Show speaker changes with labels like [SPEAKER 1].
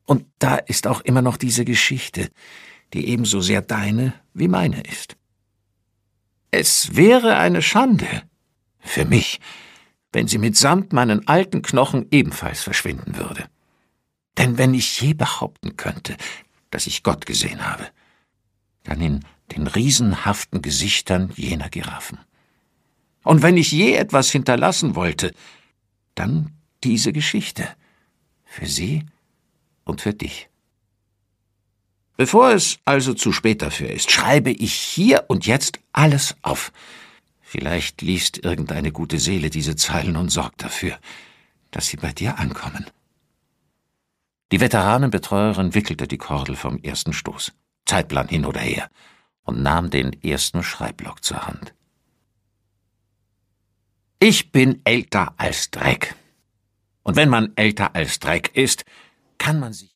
[SPEAKER 1] Und da ist auch immer noch diese Geschichte, die ebenso sehr deine wie meine ist. Es wäre eine Schande für mich, wenn sie mitsamt meinen alten Knochen ebenfalls verschwinden würde. Denn wenn ich je behaupten könnte, dass ich Gott gesehen habe, dann in den riesenhaften Gesichtern jener Giraffen. Und wenn ich je etwas hinterlassen wollte, dann diese Geschichte. Für sie und für dich. Bevor es also zu spät dafür ist, schreibe ich hier und jetzt alles auf. Vielleicht liest irgendeine gute Seele diese Zeilen und sorgt dafür, dass sie bei dir ankommen. Die Veteranenbetreuerin wickelte die Kordel vom ersten Stoß, Zeitplan hin oder her, und nahm den ersten Schreibblock zur Hand. Ich bin älter als Dreck. Und wenn man älter als Dreck ist, kann man sich